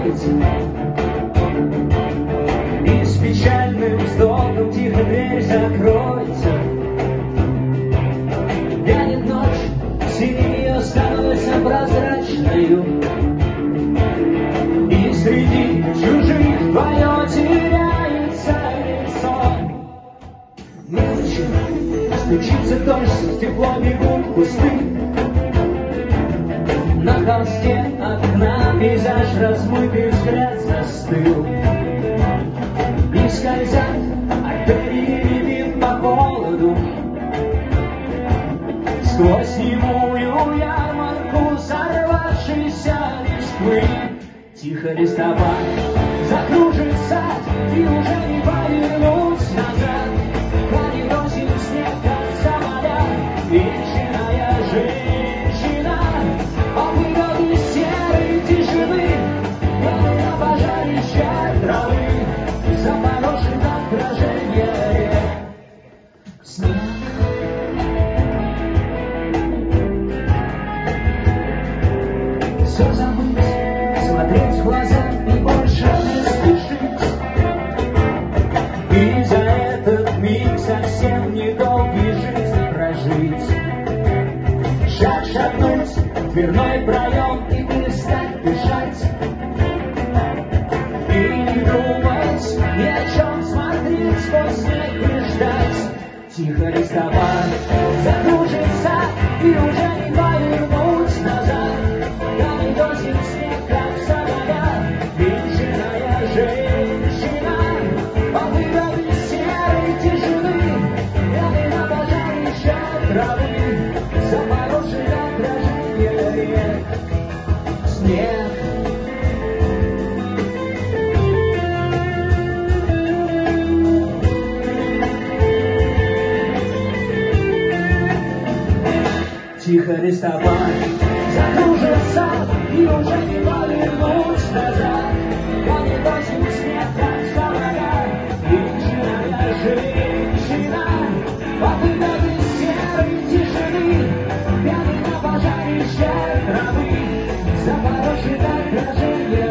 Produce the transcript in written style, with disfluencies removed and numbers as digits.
память. И с печальным вздохом тихо дверь закроется. Вянет ночь, синий ее становится прозрачною. И среди чужих твое теряется лицо. Ночью стучится дождь, в тепло бегут кусты. На холсте окна пейзаж размытый, взгляд застыл. И скользят артерии рябин по холоду. Сквозь немую ярмарку сорвавшейся листвы. Тихо листопад закружит сад, и уже не повернуть назад. Хватит осень снег, как самолет, вечная женщина. Попытал из серой тишины, белые пожарища травы, запорошит отражение рек. Снег. Все забыть, смотреть в глаза и больше не спешить. И за этот миг совсем недолгий жизнь прожить. Шаг шагнуть в дверной проем и перестать дышать. И не думать ни о чем, смотреть сквозь снег и ждать. Тихо листопад закружит сад, и уже не повернуть назад. Камень досит снег, как самолет, вечная женщина. Попытал из серой тишины, белый на пожарище травы, запорошит отражение рек. Снег. Тихо листопад закружит сад, и уже не повернуть назад. Камень досит снег, как самолет, вечная женщина. Попытал из серой тишины, белый на пожарище травы, запорошит отражение